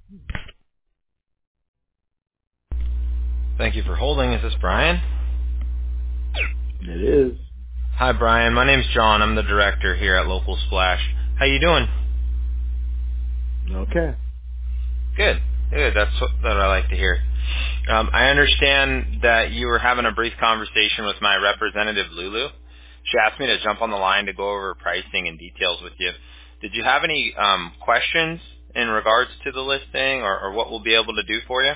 Thank you for holding. Is this Brian? It is. Hi, Brian. My name's John. I'm the director here at Local Splash. How you doing? Okay. Good. Good. That's what I like to hear. I understand that you were having a brief conversation with my representative, Lulu. She asked me to jump on the line to go over pricing and details with you. Did you have any questions in regards to the listing or what we'll be able to do for you?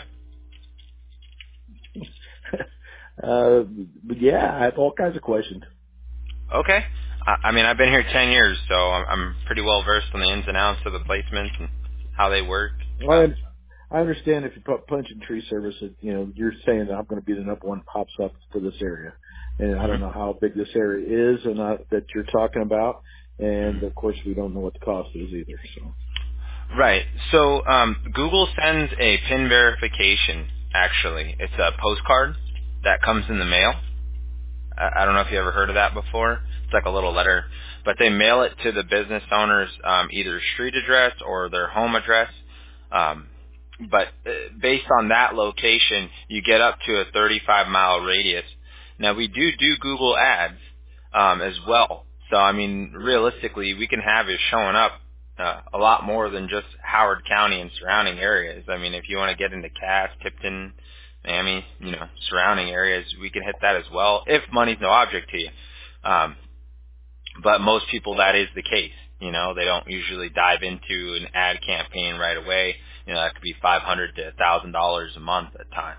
But yeah, I have all kinds of questions. Okay. I mean, I've been here 10 years, so I'm pretty well versed on the ins and outs of the placements and how they work. Well, I understand if you put punch and tree service, you're saying that I'm going to be the number one pops up for this area. And I don't know how big this area is and that you're talking about. And of course, we don't know what the cost is either. So, Right. So Google sends a PIN verification, actually. It's a postcard that comes in the mail. I don't know if you ever heard of that before. It's like a little letter. But they mail it to the business owner's either street address or their home address. Um, but based on that location, you get up to a 35-mile radius. Now, we do Google ads as well. So, I mean, realistically, we can have you showing up a lot more than just Howard County and surrounding areas. I mean, if you want to get into Cass, Tipton, Miami, surrounding areas, we can hit that as well if money's no object to you. Um, but most people, that is the case. They don't usually dive into an ad campaign right away. That could be $500 to $1,000 a month at times.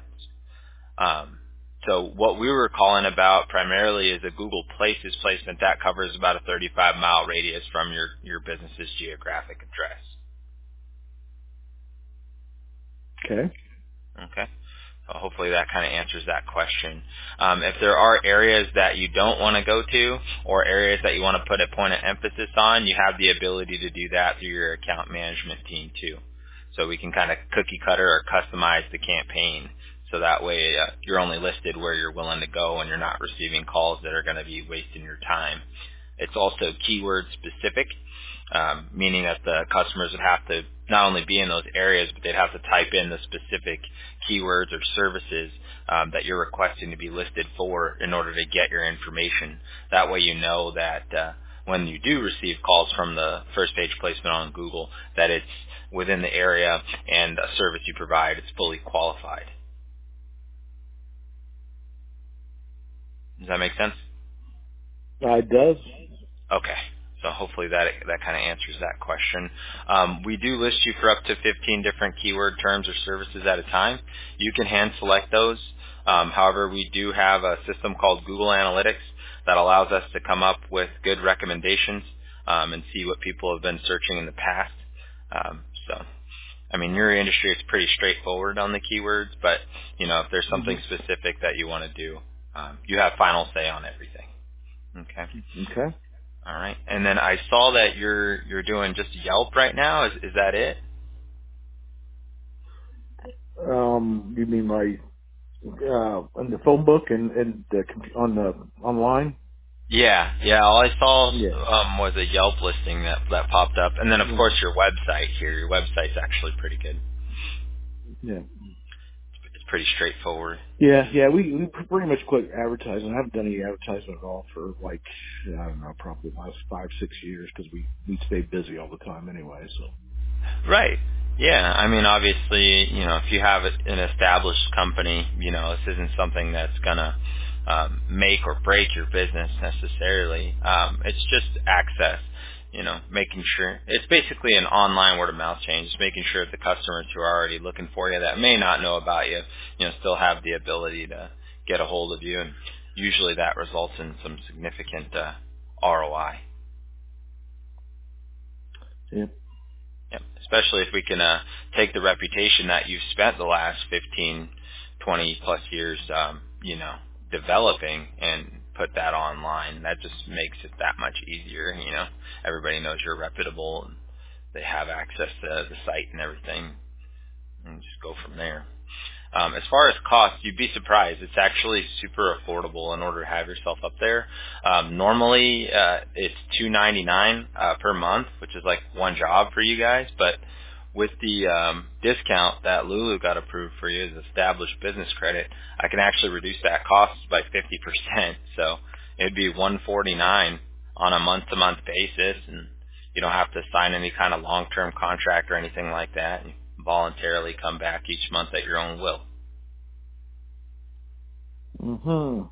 So what we were calling about primarily is a Google Places placement that covers about a 35-mile radius from your business's geographic address. okay. Okay. Hopefully that kind of answers that question. If there are areas that you don't want to go to or areas that you want to put a point of emphasis on, you have the ability to do that through your account management team too. So we can kind of cookie cutter or customize the campaign so that way you're only listed where you're willing to go and you're not receiving calls that are going to be wasting your time. It's also keyword specific, meaning that the customers would have to not only be in those areas, but they'd have to type in the specific keywords or services that you're requesting to be listed for in order to get your information. That way you know that when you do receive calls from the first page placement on Google, that it's within the area and a service you provide is fully qualified. Does that make sense? It does. Okay. So hopefully that kind of answers that question. We do list you for up to 15 different keyword terms or services at a time. You can hand select those. However, we do have a system called Google Analytics that allows us to come up with good recommendations and see what people have been searching in the past. So, I mean, your industry is pretty straightforward on the keywords, but, if there's something specific that you want to do, you have final say on everything. Okay. Okay. All right. And then I saw that you're doing just Yelp right now. Is that it? You mean my on the phone book and on the online? Yeah. Yeah. All I saw Yeah. was a Yelp listing that popped up, and then of course your website here. Your website's actually pretty good. Yeah. It's pretty straightforward. Yeah. We pretty much quit advertising. I haven't done any advertisement at all for I don't know, probably the last 5-6 years because we stay busy all the time anyway. So. Right. Yeah. I mean, obviously, if you have an established company, this isn't something that's gonna make or break your business necessarily. It's just access. Making sure it's basically an online word of mouth chain. Just making sure that the customers who are already looking for you that may not know about you, still have the ability to get a hold of you, and usually that results in some significant ROI. Yeah. Yep. Especially if we can take the reputation that you've spent the last 15, 20 plus years, developing and put that online. That just makes it that much easier. Everybody knows you're reputable and they have access to the site and everything, and just go from there. As far as cost, you'd be surprised. It's actually super affordable in order to have yourself up there. Normally, it's $299 per month, which is like one job for you guys. But with the discount that Lulu got approved for you as established business credit, I can actually reduce that cost by 50%. So it'd be $149 on a month-to-month basis, and you don't have to sign any kind of long-term contract or anything like that. You voluntarily come back each month at your own will. Mhm.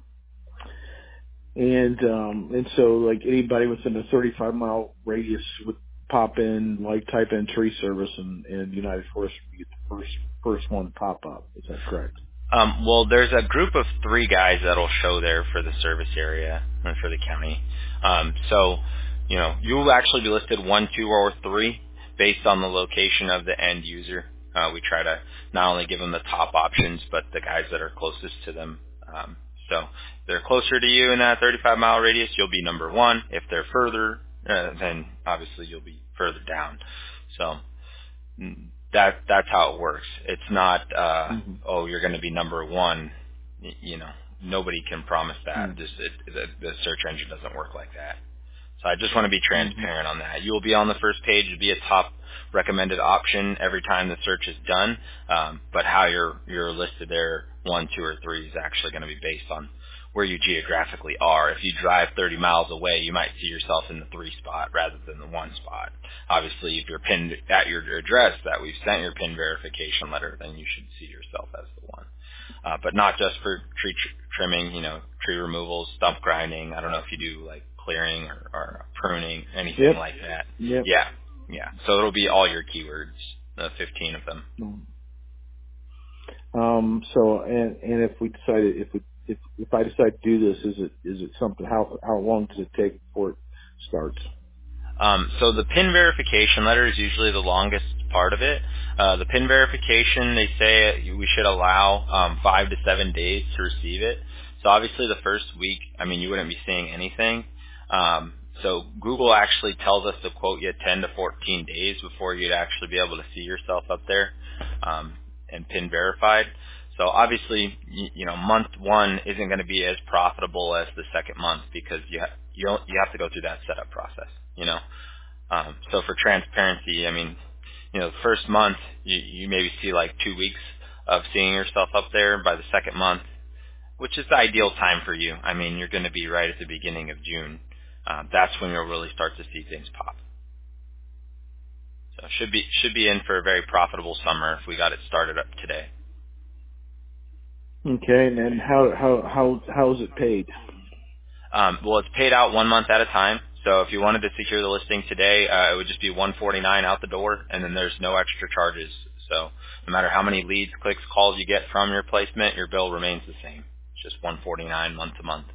And so like anybody within a 35-mile radius would pop in, like type in tree service, and United Forest would be the first one to pop up. Is that correct? Well, there's a group of 3 guys that'll show there for the service area and for the county. So, you'll actually be listed 1, 2, or 3 based on the location of the end user. We try to not only give them the top options, but the guys that are closest to them. So, if they're closer to you in that 35-mile radius, you'll be number 1. If they're further, then obviously you'll be further down. So, that's how it works. It's not Mm-hmm. you're going to be number 1. Nobody can promise that. Mm-hmm. The search engine doesn't work like that. So I just want to be Mm-hmm. transparent on that. You will be on the first page to be a top recommended option every time the search is done. But how you're listed there, 1, 2, or 3 is actually going to be based on where you geographically are. If you drive 30 miles away, you might see yourself in the 3 spot rather than the 1 spot. Obviously, if you're pinned at your address that we've sent your PIN verification letter, then you should see yourself as the 1. But not just for tree trimming, tree removals, stump grinding. I don't know if you do like clearing or pruning, anything Yep. like that. Yep. Yeah. So it'll be all your keywords, 15 of them. So and if we decided if I decide to do this, is it something? How long does it take before it starts? So the PIN verification letter is usually the longest part of it. The PIN verification, they say we should allow 5 to 7 days to receive it. So obviously the first week, you wouldn't be seeing anything. So Google actually tells us to quote you 10 to 14 days before you'd actually be able to see yourself up there and PIN verified. So obviously, month 1 isn't going to be as profitable as the second month because you have to go through that setup process. So for transparency, the first month you maybe see like 2 weeks of seeing yourself up there. By the second month, which is the ideal time for you, you're going to be right at the beginning of June. That's when you'll really start to see things pop. So should be in for a very profitable summer if we got it started up today. Okay, and then how is it paid? Well, it's paid out 1 month at a time. So if you wanted to secure the listing today, it would just be $149 out the door, and then there's no extra charges. So no matter how many leads, clicks, calls you get from your placement, your bill remains the same. It's just $149 month to month.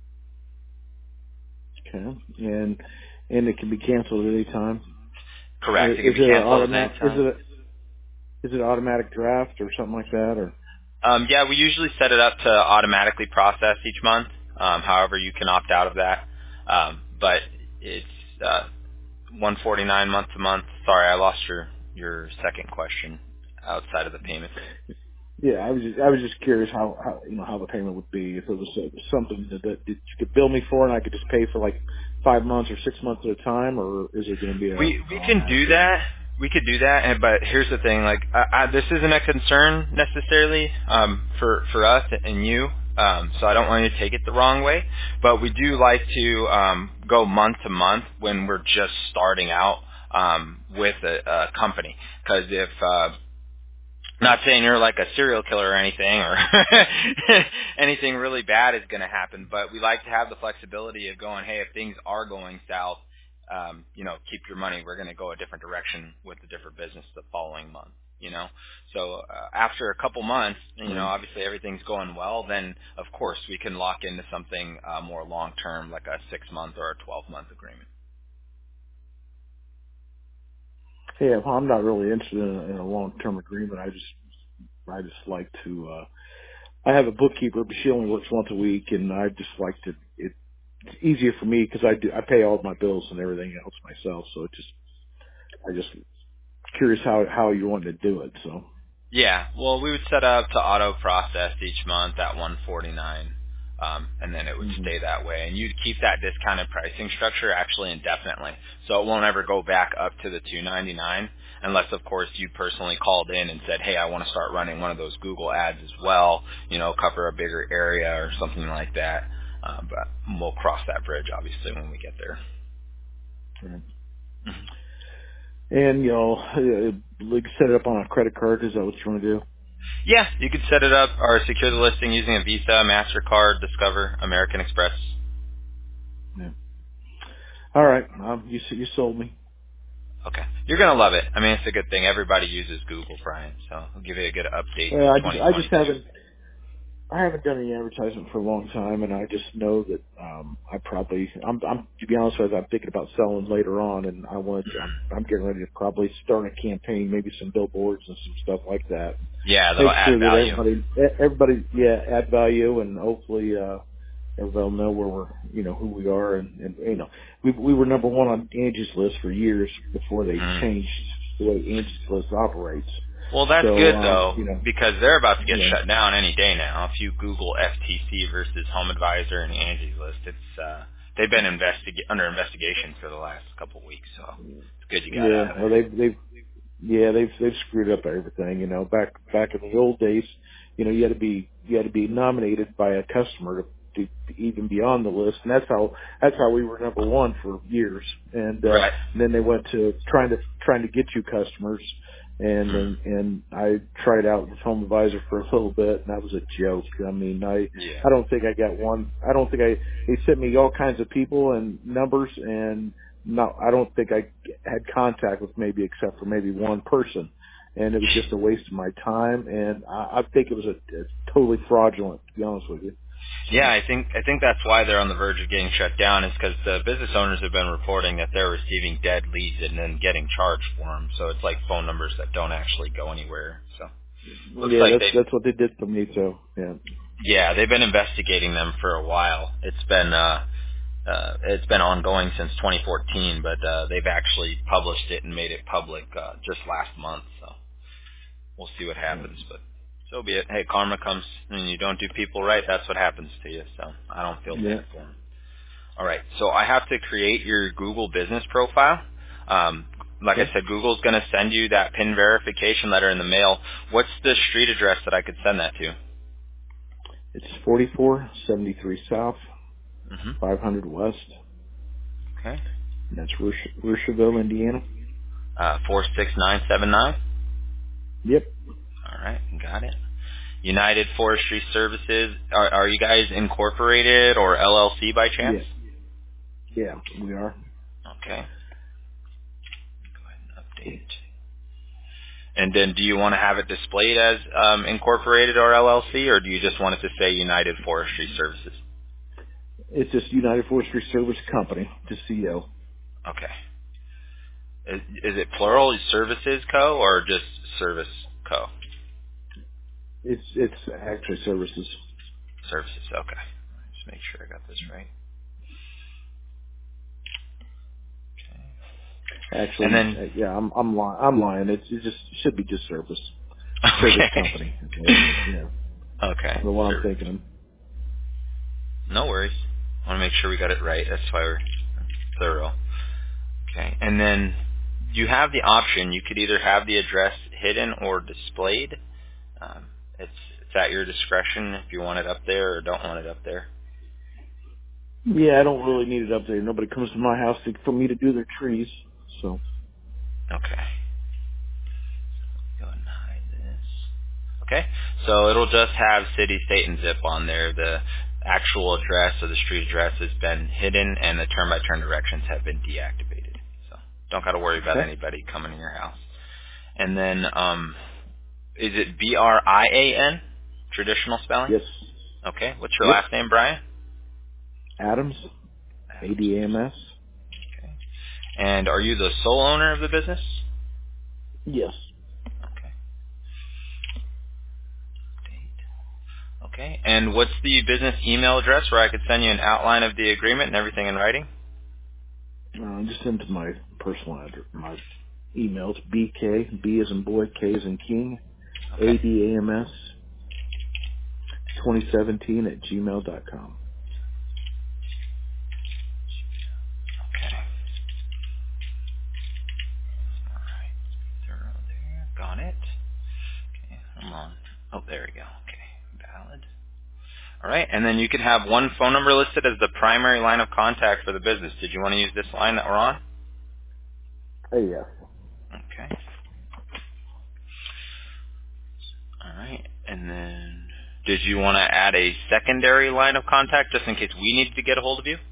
Okay, and it can be canceled at any time. Correct. It can Is be it an canceled at any time. is it automatic draft or something like that, or? Yeah, we usually set it up to automatically process each month. However, you can opt out of that. But it's $149 month to month. Sorry, I lost your second question outside of the payment. Yeah, I was just curious how how the payment would be if it was something that you could bill me for and I could just pay for like 5 months or 6 months at a time, or is it going to be an We can automatic do payment? that. We could do that, but here's the thing: like, this isn't a concern necessarily for us and you. So I don't want you to take it the wrong way, but we do like to go month to month when we're just starting out with a company. Because if not saying you're like a serial killer or anything, or anything really bad is going to happen, but we like to have the flexibility of going, hey, if things are going south, keep your money. We're going to go a different direction with a different business the following month. So after a couple months, obviously everything's going well, then of course we can lock into something more long term, like a 6-month or a 12-month agreement. Yeah, well, I'm not really interested in a long-term agreement. I just like to. I have a bookkeeper, but she only works once a week, and I just like to. It's easier for me because I pay all of my bills and everything else myself. So I just curious how you want to do it. So Yeah, well, we would set up to auto process each month at $149. and then it would Hmm. stay that way. And you'd keep that discounted pricing structure actually indefinitely, so it won't ever go back up to the $299 unless, of course, you personally called in and said, "Hey, I want to start running one of those Google ads as well. Cover a bigger area or something like that." But we'll cross that bridge obviously when we get there. Right. Mhm. And like set it up on a credit card. Is that what you want to do? Yeah, you could set it up or secure the listing using a Visa, MasterCard, Discover, American Express. Yeah. All right. You sold me. Okay. You're going to love it. I mean, it's a good thing. Everybody uses Google, Brian, so I'll give you a good update Well, for I just 2022. I haven't done any advertisement for a long time, and I just know that I'm to be honest with you, I'm thinking about selling later on, and I'm getting ready to probably start a campaign, maybe some billboards and some stuff like that. Yeah, that'll Make add sure that value. everybody add value, and hopefully everybody will know where who we are, and we were number one on Angie's List for years before they Mm. changed the way Angie's List operates. Well, that's So good, though, because they're about to get yeah. shut down any day now. If you Google FTC versus Home Advisor and Angie's List, they've been under investigation for the last couple of weeks, so it's good you got Yeah, out of well, there. they've screwed up everything. Back in the old days, you had to be nominated by a customer to even be on the list, and that's how we were number one for years. Right. And then they went to trying to get you customers, Mm. and I tried out with Home Advisor for a little bit, and that was a joke. I mean, Yeah. I don't think I got one. I don't think they sent me all kinds of people and numbers, and no, I don't think I had contact with maybe except for maybe one person, and it was just a waste of my time. And I think it was a totally fraudulent, to be honest with you. Yeah, So I think that's why they're on the verge of getting shut down is because the business owners have been reporting that they're receiving dead leads and then getting charged for them. So it's like phone numbers that don't actually go anywhere. So looks yeah, like they, that's what they did for me. So yeah, yeah, they've been investigating them for a while. It's been ongoing since 2014, but they've actually published it and made it public just last month. So we'll see what yeah, happens, but so be it. Hey, karma comes and you don't do people right. That's what happens to you. So I don't feel yeah. bad for them. All right, so I have to create your Google business profile. Like I Okay, said, Google's going to send you that PIN verification letter in the mail. What's the street address that I could send that to? it's 4473 South, Mm-hmm. 500 West. Okay. And that's Rushville, Indiana. 46979. Yep. All right, got it. United Forestry Services. Are you guys incorporated or LLC by chance? Yeah. Yeah, we are. Okay. Go ahead and update. And then do you want to have it displayed as incorporated or LLC, or do you just want it to say United Forestry Services? It's just United Forestry Service Company, just CO. Okay. Is it plural, Services Co., or just Service Co.? It's actually services. Services, okay. Just make sure I got this right. Okay. And Actually, then, yeah, I'm lying. It should be just service okay. company. Is what it is. Yeah, Okay. the one I'm Service. thinking of. No worries. I want to make sure we got it right. That's why we're thorough. Okay. And then you have the option. You could either have the address hidden or displayed. Um, it's at your discretion if you want it up there or don't want it up there. Yeah, I don't really need it up there. Nobody comes to my house for me to do their trees. So Okay. Go ahead and hide this. Okay. So it'll just have city, state, and zip on there. The actual address or the street address has been hidden, and the turn-by-turn directions have been deactivated. So don't got to worry about okay. anybody coming in your house. And then, is it Brian? Traditional spelling? Yes. Okay. What's your Yep. last name, Brian? Adams. Adams. ADAMS. Okay. And are you the sole owner of the business? Yes. Okay. Okay. And what's the business email address where I could send you an outline of the agreement and everything in writing? Just send to my personal address. My email. It's BK. B as in boy. K as in king. Okay. ADAMS. 2017@gmail.com. Okay. All right. Thorough there. Got it. Okay. Hold on. Oh, there we go. Okay. Valid. All right. And then you could have one phone number listed as the primary line of contact for the business. Did you want to use this line that we're on? Hey, yes. Okay. All right. And then did you want to add a secondary line of contact just in case we needed to get a hold of you?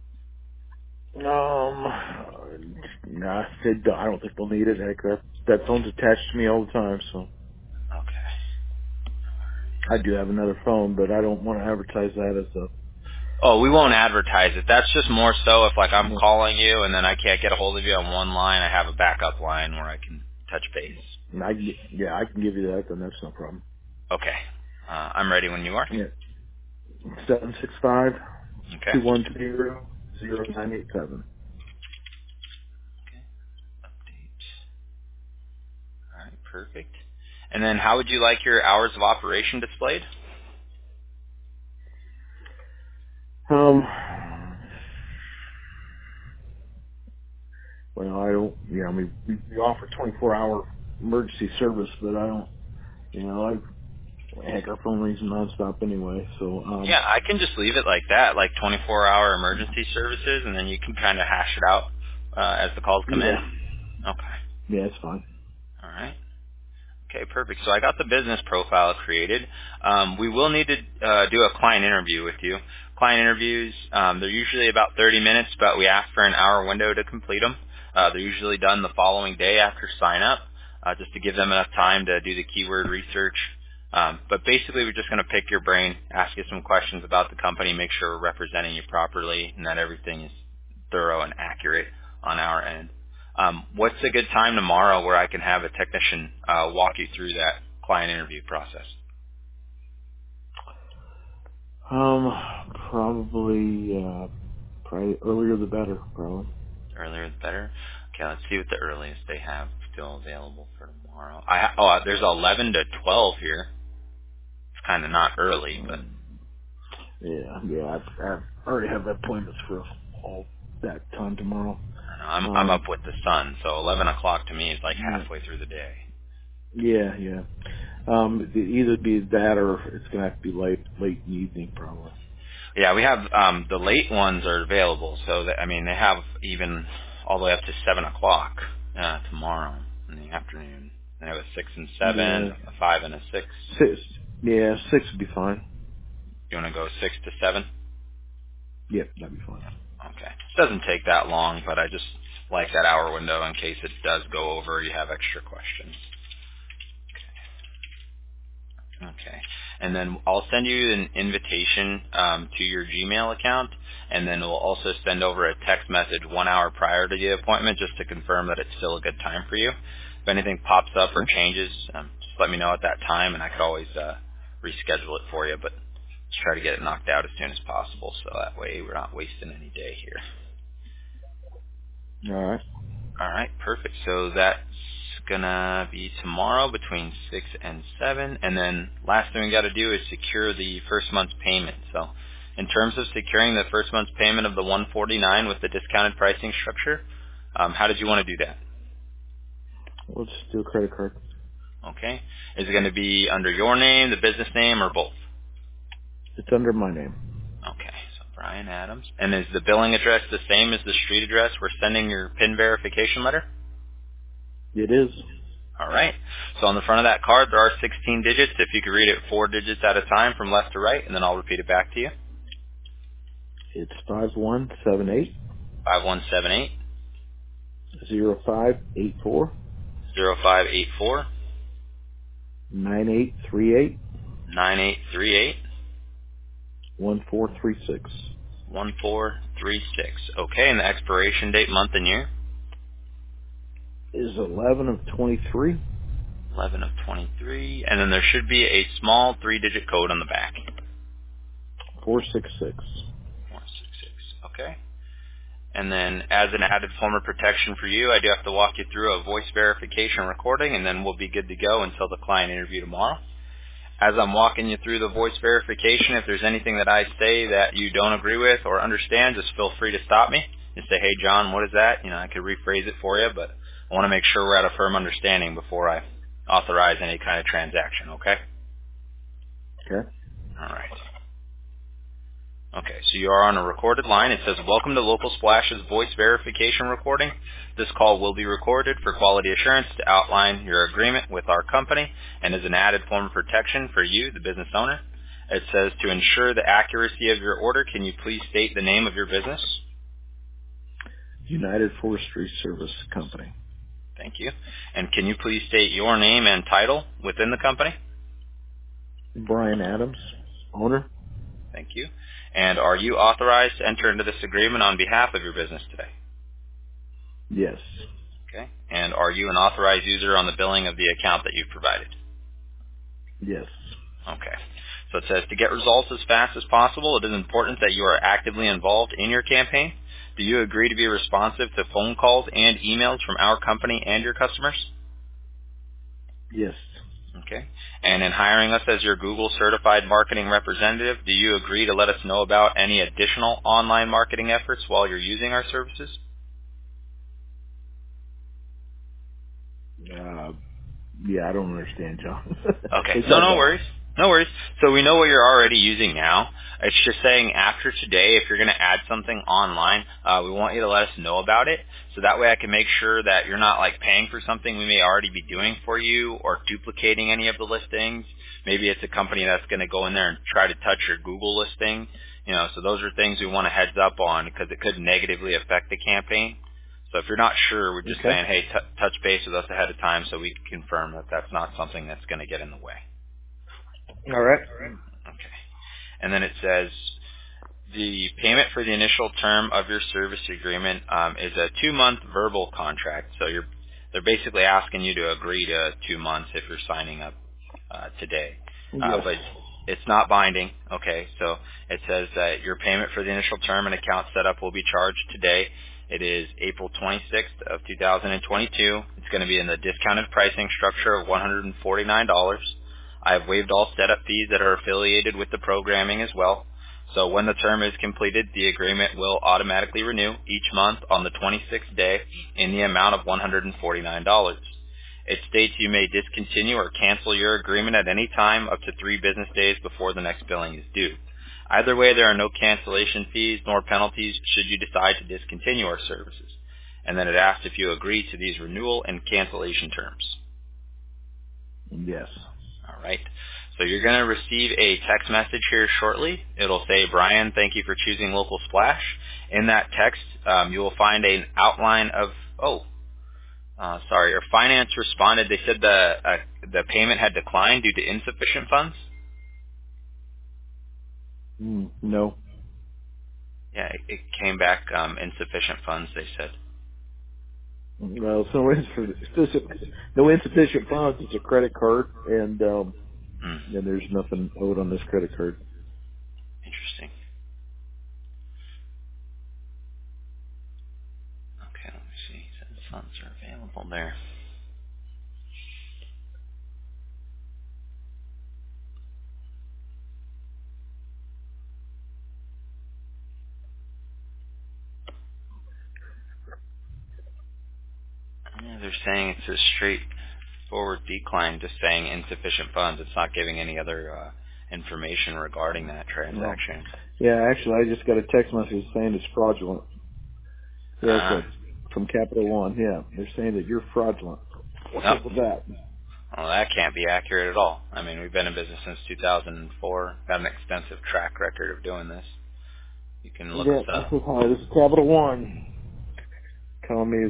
No, I don't think they'll need it. Heck, that phone's attached to me all the time, so Okay. I do have another phone, but I don't want to advertise that as a. Oh, we won't advertise it. That's just more so if like I'm No. calling you and then I can't get a hold of you on one line, I have a backup line where I can touch base. I can give you that, then that's no problem. Okay. I'm ready when you are. Yeah. 765 Okay. 210 Okay. Update. All right. Perfect. And then how would you like your hours of operation displayed? Well, I don't. Yeah, I mean, we offer 24-hour emergency service, but I don't. Heck, our phone rings nonstop anyway. So, Yeah, I can just leave it like that, like 24-hour emergency services, and then you can kind of hash it out as the calls come in. yeah, Okay. it's fine. All right. Okay, perfect. So I got the business profile created. We will need to do a client interview with you. Client interviews, they're usually about 30 minutes, but we ask for an hour window to complete them. They're usually done the following day after sign up, just to give them enough time to do the keyword research. But basically, we're just going to pick your brain, ask you some questions about the company, make sure we're representing you properly, and that everything is thorough and accurate on our end. What's a good time tomorrow where I can have a technician walk you through that client interview process? Probably earlier the better, probably. Earlier the better. Okay, let's see what the earliest they have still available for tomorrow. There's 11 to 12 here. It's kind of not early, but I already have appointments for all that time tomorrow. I don't know, I'm up with the sun, so 11 o'clock to me is like Yeah, halfway through the day. yeah. It'd either be that or it's gonna have to be late in the evening, probably. Yeah, we have the late ones are available, so that, I mean they have even all the way up to 7 o'clock tomorrow in the afternoon. They have a 6 and 7, Yeah, a 5 and a 6. 6. Yeah, 6 would be fine. You want to go 6 to 7? Yep, that'd be fine. Okay. It doesn't take that long, but I just like that hour window in case it does go over. You have extra questions. Okay. And then I'll send you an invitation to your Gmail account, and then we'll also send over a text message 1 hour prior to the appointment just to confirm that it's still a good time for you. If anything pops up or Okay. changes, just let me know at that time, and I could always reschedule it for you. But let's try to get it knocked out as soon as possible, so that way we're not wasting any day here. All right. All right, perfect. So that's gonna be tomorrow between 6 and 7, and then last thing we got to do is secure the first month's payment. So, in terms of securing the first month's payment of the 149 with the discounted pricing structure, how did you want to do that? We'll just do a credit card. Okay, is it going to be under your name, the business name, or both? It's under my name. Okay, so Brian Adams. And is the billing address the same as the street address we're sending your PIN verification letter? It is. All right. So on the front of that card, there are 16 digits. If you could read it 4 digits at a time from left to right, and then I'll repeat it back to you. It's 5178 5178 0584 0584 9838 9838 1436. 1436. Okay, and the expiration date, month and year? Is 11 of 23. 11 of 23. And then there should be a small 3-digit code on the back. 466. 466. Okay. And then as an added form of protection for you, I do have to walk you through a voice verification recording, and then we'll be good to go until the client interview tomorrow. As I'm walking you through the voice verification, if there's anything that I say that you don't agree with or understand, just feel free to stop me and say, hey, John, what is that? I could rephrase it for you, but I want to make sure we're at a firm understanding before I authorize any kind of transaction, okay? Okay. All right. Okay, so you are on a recorded line. It says, welcome to Local Splash's voice verification recording. This call will be recorded for quality assurance to outline your agreement with our company and is an added form of protection for you, the business owner. It says, to ensure the accuracy of your order, can you please state the name of your business? United Forestry Service Company. Thank you. And can you please state your name and title within the company? Brian Adams, owner. Thank you. And are you authorized to enter into this agreement on behalf of your business today? Yes. Okay. And are you an authorized user on the billing of the account that you've provided? Yes. Okay. So it says, to get results as fast as possible, it is important that you are actively involved in your campaign. Do you agree to be responsive to phone calls and emails from our company and your customers? Yes. Okay. And in hiring us as your Google certified marketing representative, do you agree to let us know about any additional online marketing efforts while you're using our services? Yeah, I don't understand, John. Okay. No worries. No worries. So we know what you're already using now. It's just saying after today, if you're going to add something online, we want you to let us know about it. So that way I can make sure that you're not like paying for something we may already be doing for you or duplicating any of the listings. Maybe it's a company that's going to go in there and try to touch your Google listing. So those are things we want a heads up on because it could negatively affect the campaign. So if you're not sure, we're just saying, hey, touch base with us ahead of time so we can confirm that that's not something that's going to get in the way. All right. Okay. And then it says the payment for the initial term of your service agreement is a 2-month verbal contract. So they're basically asking you to agree to 2 months if you're signing up today. Yes. But it's not binding. Okay. So it says that your payment for the initial term and account setup will be charged today. It is April 26th of 2022. It's going to be in the discounted pricing structure of $149. I have waived all setup fees that are affiliated with the programming as well. So when the term is completed, the agreement will automatically renew each month on the 26th day in the amount of $149. It states you may discontinue or cancel your agreement at any time up to 3 business days before the next billing is due. Either way, there are no cancellation fees nor penalties should you decide to discontinue our services. And then it asks if you agree to these renewal and cancellation terms. Yes. All right. So you're going to receive a text message here shortly. It'll say, Brian, thank you for choosing Local Splash. In that text, you will find an outline of, your finance responded. They said the payment had declined due to insufficient funds. No. Yeah, it came back insufficient funds, they said. Well, it's no insufficient funds. It's a credit card, and there's nothing owed on this credit card. Interesting. Okay, let me see. Said funds are available there. Yeah, they're saying it's a straightforward decline, just saying insufficient funds. It's not giving any other information regarding that transaction. Yeah, actually, I just got a text message saying it's fraudulent. Yeah, from Capital One. Yeah, they're saying that you're fraudulent. What's up with that? Well, that can't be accurate at all. I mean, we've been in business since 2004. Got an extensive track record of doing this. You can look us up. This is Capital One. Telling me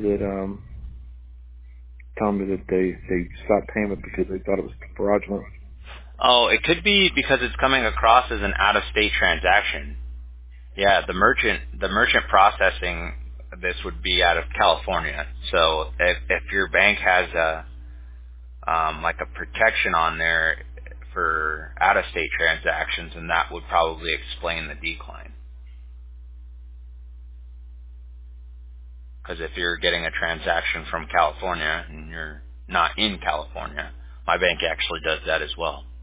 that they stopped payment because they thought it was fraudulent. Oh, it could be because it's coming across as an out-of-state transaction. Yeah, the merchant processing this would be out of California. So if your bank has a protection on there for out-of-state transactions, then that would probably explain the decline. Because if you're getting a transaction from California and you're not in California, my bank actually does that as well.